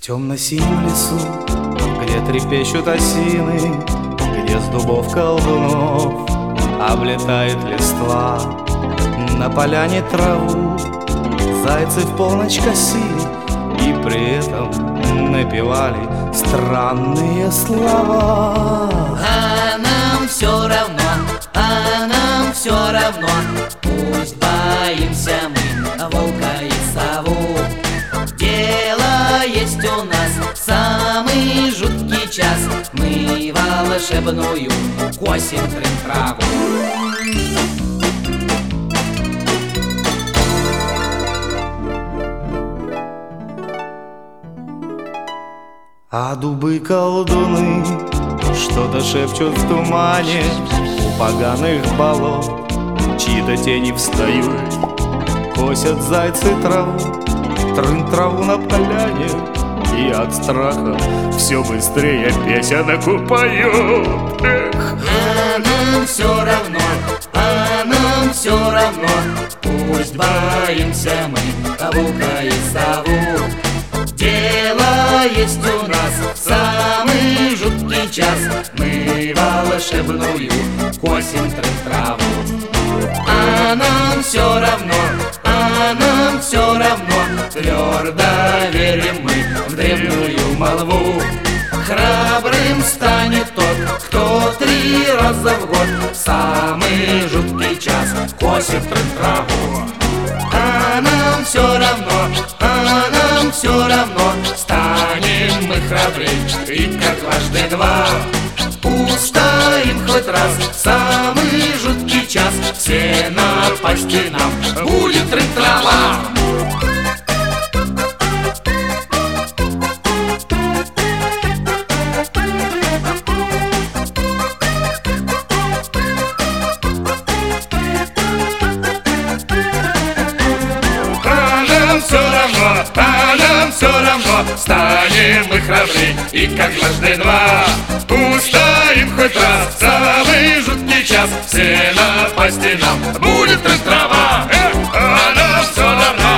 темно-синем лесу, где трепещут осины, где с дубов колдунов облетает листва, на поляне траву зайцы в полночь косили и при этом напевали странные слова. А нам все равно, а нам все равно, пусть боимся мы волка и сову. Дело есть у нас самый жуткий час, мы волшебную косим трын-траву. А дубы-колдуны что-то шепчут в тумане у поганых болот, чьи-то тени встают, косят зайцы траву, трын-траву на поляне, и от страха все быстрее песенку поют. А нам все равно, а нам все равно, пусть боимся мы волка и сову. Дело есть у нас самый жуткий час, мы волшебную косим трын-траву. А нам все равно, а нам все равно, твердо верим мы в древнюю молву. Храбрым станет тот, кто 3 раза в год в самый жуткий час косит трын-траву. А нам все равно, а нам все равно, станем мы храбрей, и как 2. Устоим хоть раз в самый жуткий час, все напасти нам будет трын-трава. А нам все равно, станем мы храбрей, и как 2. Устоим хоть раз в самый жуткий час, все напасти нам будет трын-трава. А нам все равно.